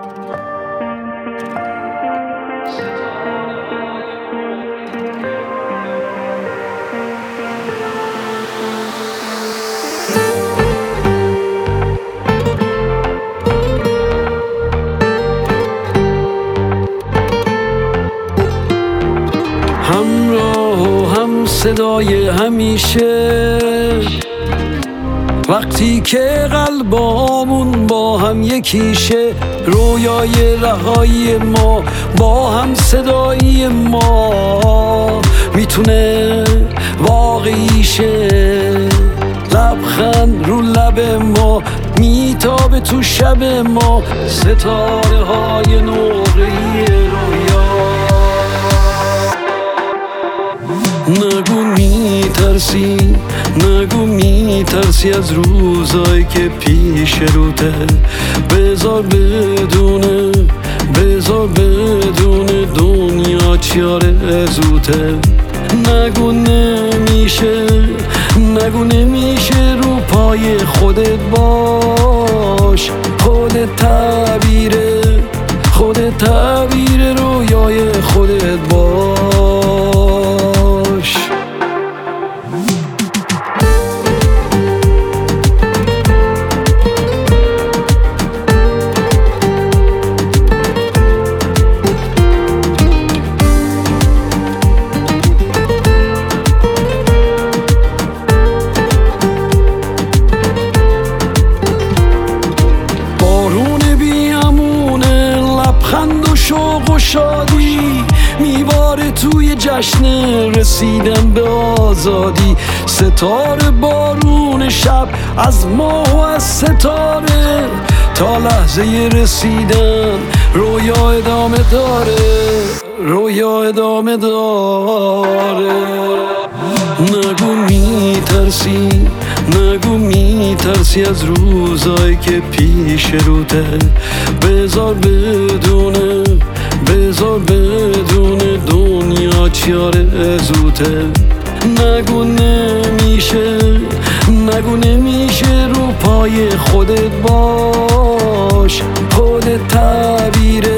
همراه و هم صدای همیشه، وقتی که قلبامون با هم یکیشه، رویای رهایی ما با هم صدایی ما میتونه واقعی شه. لبخند رو لب ما میتابه تو شب ما، ستاره های نقره‌ای رویا. نگو میترسی، نگو میترسی از روزایی که پیش روته، بذار بدونه، بذار بدونه دنیا چیاره زوته. نگو نمیشه، نگو نمیشه، رو پای خودت باش، خودت تعبیره، خودت تعبیر رویای خودت باش. شوق و شادی میباره توی جشن رسیدن به آزادی. ستاره بارون شب از ماه و از ستاره، تا لحظه رسیدن رویا ادامه داره، رویا ادامه داره. نگو میترسی، نگو میترسی از روزایی که پیش روته، بذار بدونه، بذار بدونه دنیا چیاره زوته. نگو نمیشه، نگو نمیشه، رو پای خودت باش، خودت تعبیره،